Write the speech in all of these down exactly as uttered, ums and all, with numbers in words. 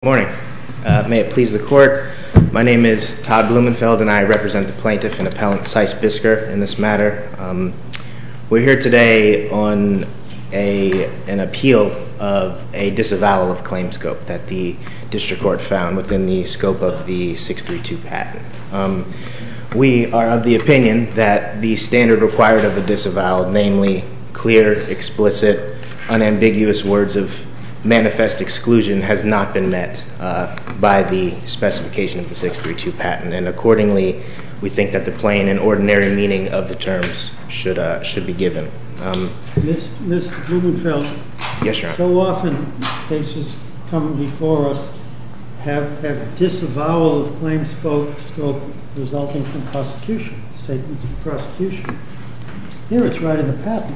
Good morning. Uh, may it please the court, my name is Todd Blumenfeld and I represent the plaintiff and appellant Seiss Bisker in this matter. Um, we're here today on a, an appeal of a disavowal of claim scope that the district court found within the scope of the six three two patent. Um, we are of the opinion that the standard required of a disavowal, namely clear, explicit, unambiguous words of manifest exclusion, has not been met uh, by the specification of the six three two patent, and accordingly we think that the plain and ordinary meaning of the terms should uh, should be given. Um, Mister Blumenfeld, yes, Your Honor. So often cases come before us have, have disavowal of claim scope, scope resulting from prosecution, statements of prosecution. Here it's right in the patent,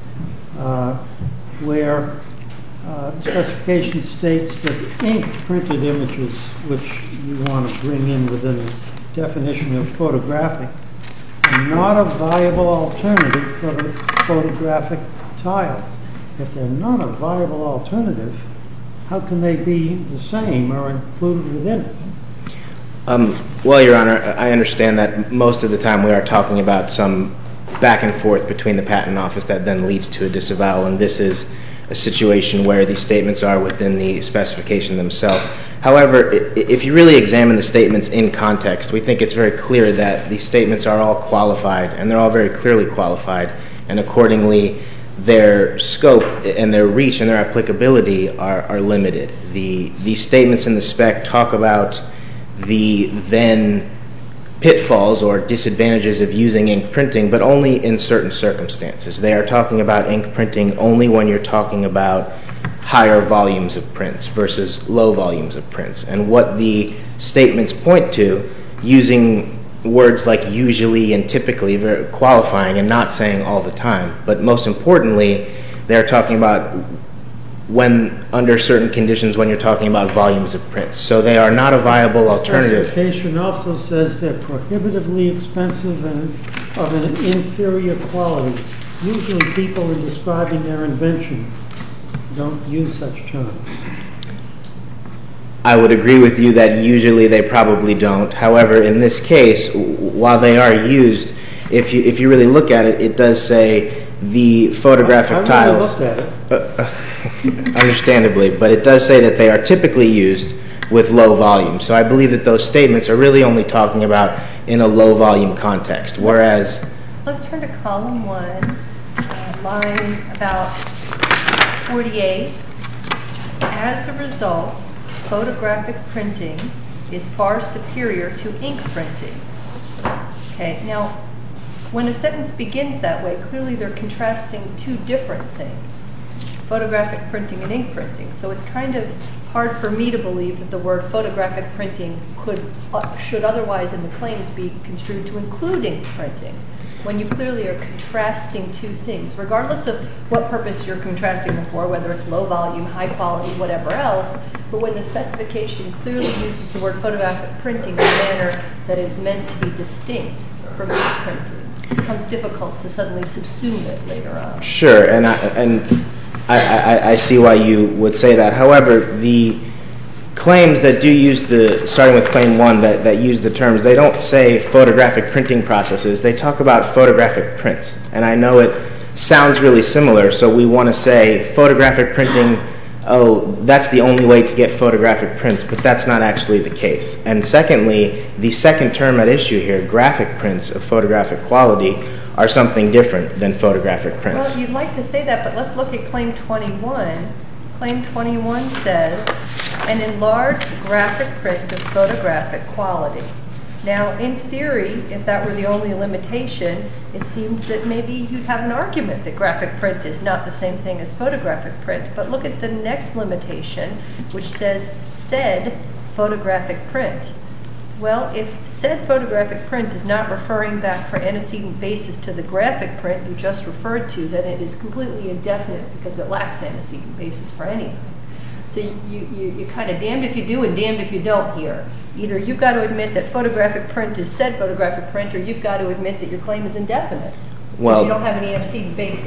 uh, where Uh, the specification states that ink printed images, which you want to bring in within the definition of photographic, are not a viable alternative for the photographic tiles. If they're not a viable alternative, how can they be the same or included within it? Um, well, Your Honor, I understand that most of the time we are talking about some back and forth between the patent office that then leads to a disavowal, and this is a situation where these statements are within the specification themselves. However, if you really examine the statements in context, we think it's very clear that these statements are all qualified, and they're all very clearly qualified, and accordingly their scope and their reach and their applicability are, are limited. The, these statements in the spec talk about the then pitfalls or disadvantages of using ink printing, but only in certain circumstances. They are talking about ink printing only when you're talking about higher volumes of prints versus low volumes of prints. And what the statements point to, using words like usually and typically, very qualifying and not saying all the time, but most importantly, they're talking about when under certain conditions when you're talking about volumes of prints. So they are not a viable alternative. The specification also says they're prohibitively expensive and of an inferior quality. Usually people in describing their invention don't use such terms. I would agree with you that usually they probably don't. However, in this case, while they are used, if you if you really look at it, it does say the photographic I, I tiles. Really looked at it. Uh, understandably, but it does say that they are typically used with low volume. So I believe that those statements are really only talking about in a low volume context, whereas... Let's turn to column one, uh, line about forty-eight. As a result, photographic printing is far superior to ink printing. Okay, now, when a sentence begins that way, clearly they're contrasting two different things, photographic printing and ink printing. So it's kind of hard for me to believe that the word photographic printing could, uh, should otherwise in the claims be construed to include ink printing, when you clearly are contrasting two things, regardless of what purpose you're contrasting them for, whether it's low volume, high quality, whatever else. But when the specification clearly uses the word photographic printing in a manner that is meant to be distinct from ink printing, it becomes difficult to suddenly subsume it later on. Sure, and I, and I, I, I see why you would say that. However, the claims that do use the, starting with claim one, that, that use the terms, they don't say photographic printing processes. They talk about photographic prints. And I know it sounds really similar, so we want to say photographic printing, oh, that's the only way to get photographic prints, but that's not actually the case. And secondly, the second term at issue here, graphic prints of photographic quality, are something different than photographic prints. Well, you'd like to say that, but let's look at claim twenty-one. Claim twenty-one says, an enlarged graphic print of photographic quality. Now, in theory, if that were the only limitation, it seems that maybe you'd have an argument that graphic print is not the same thing as photographic print. But look at the next limitation, which says said photographic print. Well, if said photographic print is not referring back for antecedent basis to the graphic print you just referred to, then it is completely indefinite because it lacks antecedent basis for anything. So you, you, you're kind of damned if you do and damned if you don't here. Either you've got to admit that photographic print is said photographic print, or you've got to admit that your claim is indefinite. Well, you don't have any antecedent basis.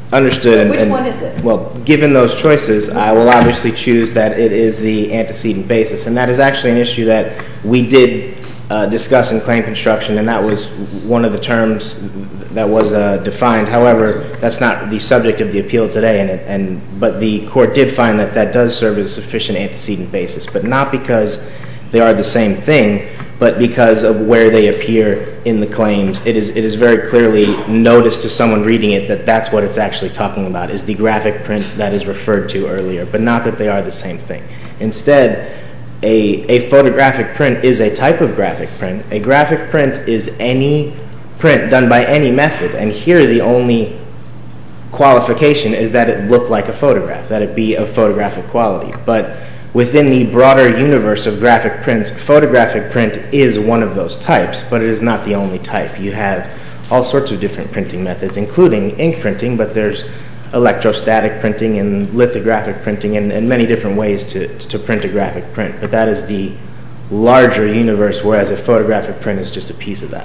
Understood. So which and, one is it? Well, given those choices, I will obviously choose that it is the antecedent basis, and that is actually an issue that we did uh, discuss in claim construction, and that was one of the terms that was uh, defined. However, that's not the subject of the appeal today, and, it, and but the court did find that that does serve as a sufficient antecedent basis, but not because they are the same thing, but because of where they appear in the claims. It is it is very clearly noticed to someone reading it that that's what it's actually talking about, is the graphic print that is referred to earlier, but not that they are the same thing. Instead, a, a photographic print is a type of graphic print. A graphic print is any print done by any method, and here the only qualification is that it look like a photograph, that it be of photographic quality. But within the broader universe of graphic prints, photographic print is one of those types, but it is not the only type. You have all sorts of different printing methods, including ink printing, but there's electrostatic printing and lithographic printing and, and many different ways to, to print a graphic print. But that is the larger universe, whereas a photographic print is just a piece of that.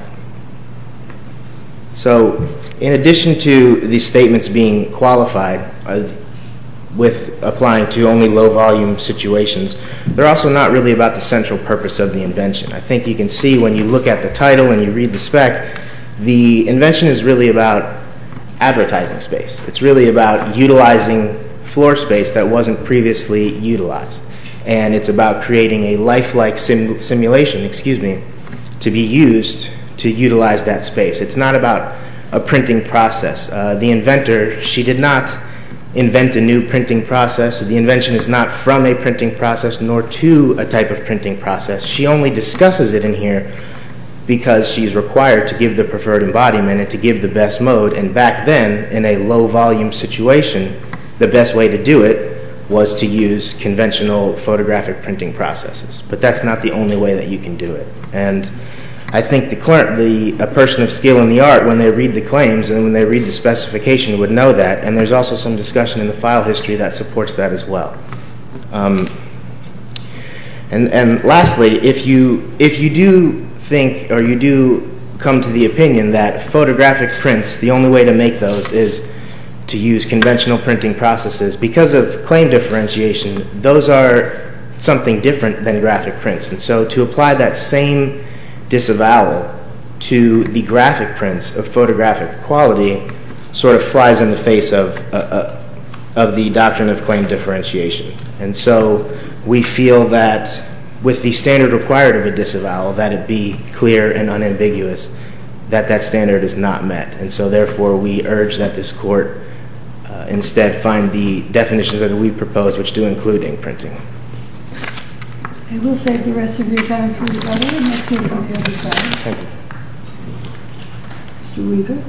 So, in addition to the statements being qualified, uh, with applying to only low-volume situations, they're also not really about the central purpose of the invention. I think you can see when you look at the title and you read the spec, the invention is really about advertising space. It's really about utilizing floor space that wasn't previously utilized. And it's about creating a lifelike sim simulation, excuse me, to be used to utilize that space. It's not about a printing process. Uh, the inventor, she did not invent a new printing process. The invention is not from a printing process nor to a type of printing process. She only discusses it in here because she's required to give the preferred embodiment and to give the best mode. And back then, in a low volume situation, the best way to do it was to use conventional photographic printing processes. But that's not the only way that you can do it. And I think the, the a person of skill in the art, when they read the claims and when they read the specification, would know that. And there's also some discussion in the file history that supports that as well. Um, and and lastly, if you if you do think or you do come to the opinion that photographic prints, the only way to make those is to use conventional printing processes, because of claim differentiation, those are something different than graphic prints. And so to apply that same disavowal to the graphic prints of photographic quality sort of flies in the face of uh, uh, of the doctrine of claim differentiation. And so we feel that with the standard required of a disavowal, that it be clear and unambiguous, that that standard is not met. And so therefore we urge that this court uh, instead find the definitions that we propose, which do include ink printing. I will save the rest of your time for rebuttal, and let's hear from the other side. Thank you. Mister Weaver.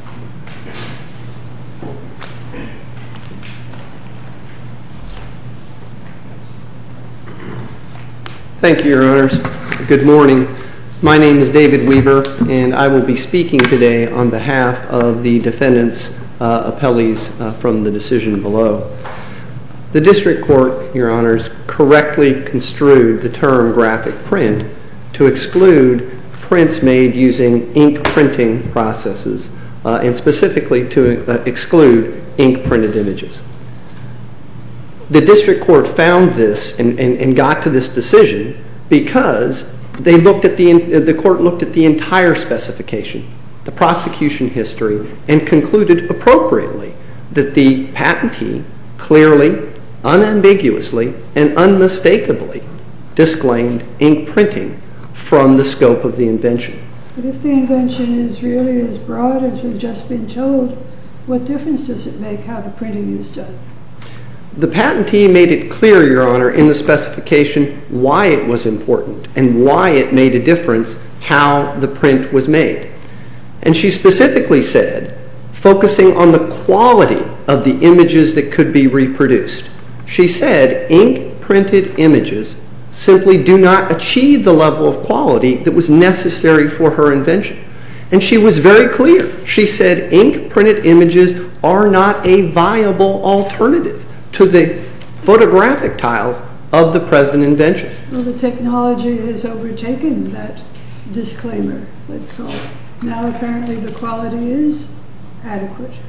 Thank you, Your Honors. Good morning. My name is David Weaver, and I will be speaking today on behalf of the defendants' uh, appellees uh, from the decision below. The district court, Your Honors, correctly construed the term graphic print to exclude prints made using ink printing processes, uh, and specifically to uh, exclude ink printed images. The district court found this and, and, and got to this decision because they looked at the, the court looked at the entire specification, the prosecution history, and concluded appropriately that the patentee clearly, unambiguously, and unmistakably disclaimed ink printing from the scope of the invention. But if the invention is really as broad as we've just been told, what difference does it make how the printing is done? The patentee made it clear, Your Honor, in the specification why it was important and why it made a difference how the print was made. And she specifically said, focusing on the quality of the images that could be reproduced. She said ink-printed images simply do not achieve the level of quality that was necessary for her invention. And she was very clear. She said ink-printed images are not a viable alternative to the photographic tiles of the present invention. Well, the technology has overtaken that disclaimer, let's call it. Now apparently the quality is adequate.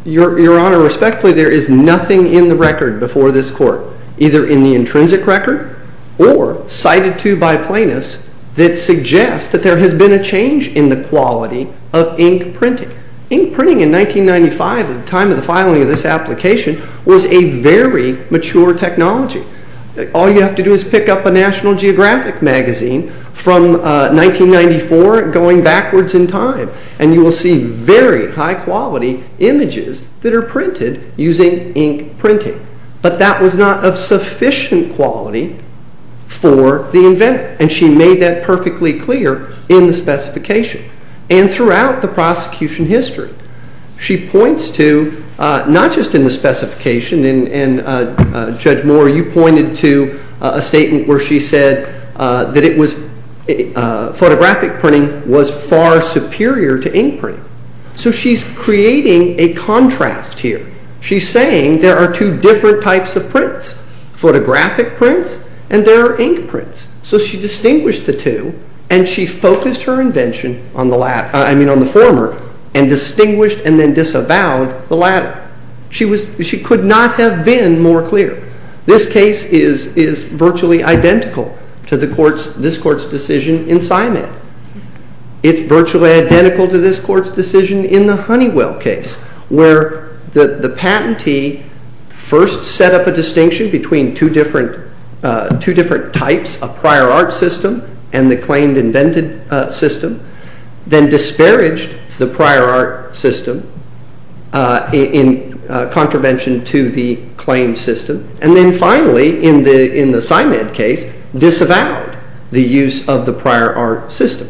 Your, Your Honor, respectfully, there is nothing in the record before this court, either in the intrinsic record or cited to by plaintiffs, that suggests that there has been a change in the quality of ink printing. Ink printing in nineteen ninety-five, at the time of the filing of this application, was a very mature technology. All you have to do is pick up a National Geographic magazine from uh, nineteen ninety-four going backwards in time, and you will see very high-quality images that are printed using ink printing. But that was not of sufficient quality for the inventor, and she made that perfectly clear in the specification and throughout the prosecution history. She points to, uh, not just in the specification, and, and uh, uh, Judge Moore, you pointed to uh, a statement where she said uh, that it was uh, photographic printing was far superior to ink printing. So she's creating a contrast here. She's saying there are two different types of prints, photographic prints and there are ink prints. So she distinguished the two, and she focused her invention on the latter, uh, I mean on the former, and distinguished and then disavowed the latter. She was she could not have been more clear. This case is is virtually identical to the court's this court's decision in SciMed. It's virtually identical to this court's decision in the Honeywell case, where the, the patentee first set up a distinction between two different uh, two different types, a prior art system and the claimed invented uh, system, then disparaged the prior art system uh, in, in uh, contravention to the claimed system, and then finally, in the in the SciMed case, disavowed the use of the prior art system.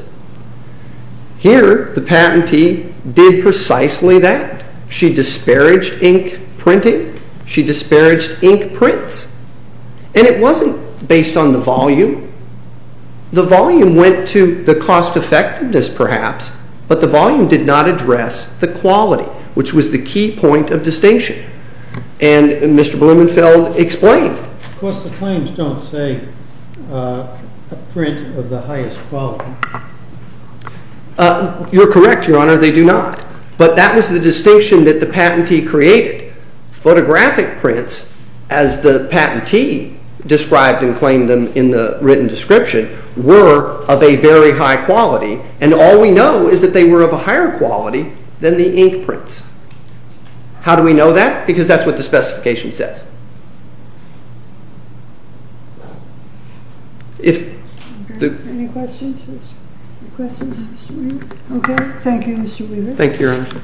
Here, the patentee did precisely that. She disparaged ink printing. She disparaged ink prints. And it wasn't based on the volume. The volume went to the cost effectiveness, perhaps, but the volume did not address the quality, which was the key point of distinction. And Mister Blumenfeld explained. Of course, the claims don't say uh, a print of the highest quality. Uh, you're correct, Your Honor, they do not. But that was the distinction that the patentee created. Photographic prints, as the patentee described and claimed them in the written description, were of a very high quality, and all we know is that they were of a higher quality than the ink prints. How do we know that? Because that's what the specification says. If the Any questions? Any questions, Mister Weaver? Okay, thank you, Mister Weaver. Thank you, Your Honor.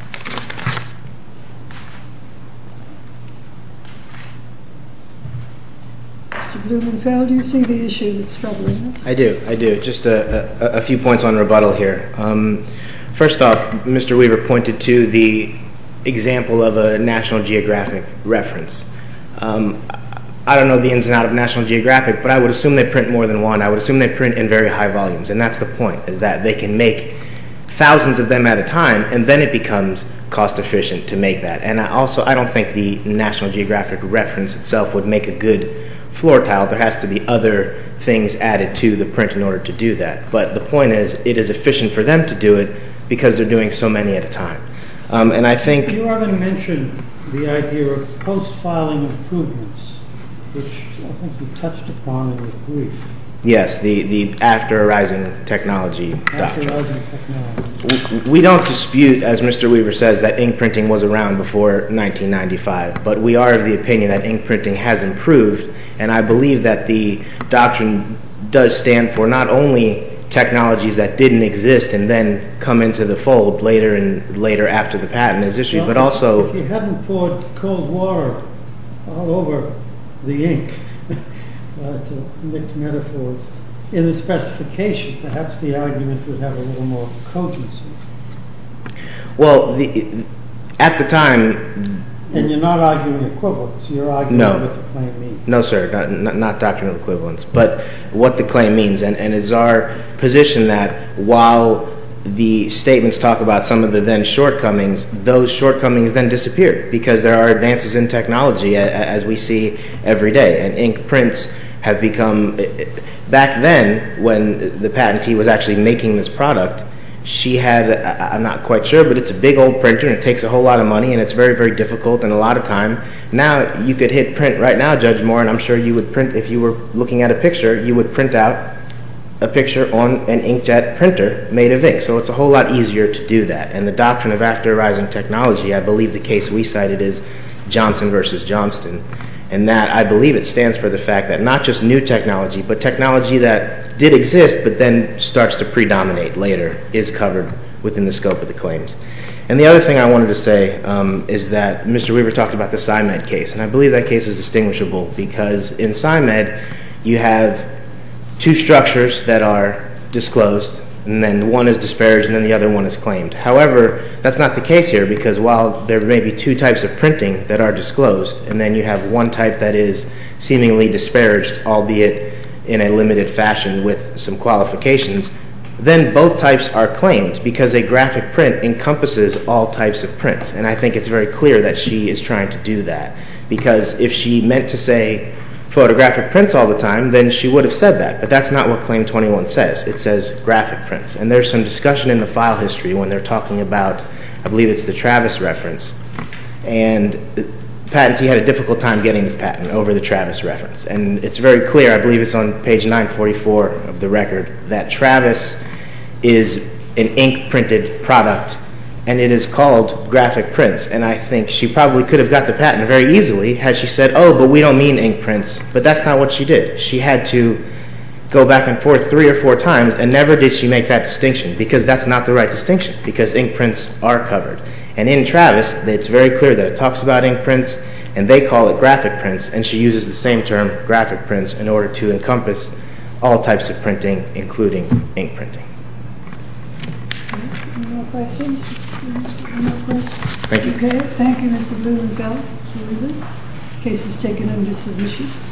Mister Blumenfeld, do you see the issue that's troubling us? I do, I do. Just a, a, a few points on rebuttal here. Um, first off, Mister Weaver pointed to the example of a National Geographic reference. Um, I don't know the ins and outs of National Geographic, but I would assume they print more than one. I would assume they print in very high volumes, and that's the point, is that they can make thousands of them at a time, and then it becomes cost efficient to make that. And I also, I don't think the National Geographic reference itself would make a good floor tile. There has to be other things added to the print in order to do that. But the point is, it is efficient for them to do it because they're doing so many at a time. Um, and I think... You haven't mentioned the idea of post-filing improvements, which I think you touched upon in your brief. Yes, the, the after arising technology After doctrine. arising technology. We don't dispute, as Mister Weaver says, that ink printing was around before nineteen ninety-five, but we are of the opinion that ink printing has improved, and I believe that the doctrine does stand for not only technologies that didn't exist and then come into the fold later and later after the patent is issued, Well, but if- also... If you hadn't poured cold water all over the ink, uh, to mix metaphors, in the specification, perhaps the argument would have a little more cogency. Well, the, at the time... And you're not arguing equivalence, you're arguing No. what the claim means. No, sir, not, not, not doctrine of equivalence, but what the claim means. And, and it's our position that while the statements talk about some of the then shortcomings, those shortcomings then disappear because there are advances in technology a, a, as we see every day. And ink prints have become, back then when the patentee was actually making this product, she had, I- I'm not quite sure, but it's a big old printer and it takes a whole lot of money and it's very, very difficult and a lot of time. Now, you could hit print right now, Judge Moore, and I'm sure you would print, if you were looking at a picture, you would print out a picture on an inkjet printer made of ink. So it's a whole lot easier to do that. And the doctrine of after arising technology, I believe the case we cited is Johnson versus Johnston. And that, I believe it stands for the fact that not just new technology, but technology that did exist but then starts to predominate later is covered within the scope of the claims. And the other thing I wanted to say um, is that Mister Weaver talked about the SciMed case, and I believe that case is distinguishable because in SciMed you have two structures that are disclosed, and then one is disparaged and then the other one is claimed. However, that's not the case here because while there may be two types of printing that are disclosed, and then you have one type that is seemingly disparaged, albeit in a limited fashion with some qualifications, then both types are claimed because a graphic print encompasses all types of prints. And I think it's very clear that she is trying to do that because if she meant to say photographic prints all the time, then she would have said that. But that's not what Claim twenty-one says. It says graphic prints. And there's some discussion in the file history when they're talking about, I believe it's the Travis reference. And the patentee had a difficult time getting this patent over the Travis reference. And it's very clear, I believe it's on page nine forty-four of the record, that Travis is an ink-printed product and it is called graphic prints. And I think she probably could have got the patent very easily had she said, oh, but we don't mean ink prints. But that's not what she did. She had to go back and forth three or four times, and never did she make that distinction because that's not the right distinction because ink prints are covered. And in Travis, it's very clear that it talks about ink prints, and they call it graphic prints, and she uses the same term, graphic prints, in order to encompass all types of printing, including ink printing. Any more questions? Any more questions? Thank you. Okay, thank you, Mister Blumenfeld. Mister Weaver. Case is taken under submission.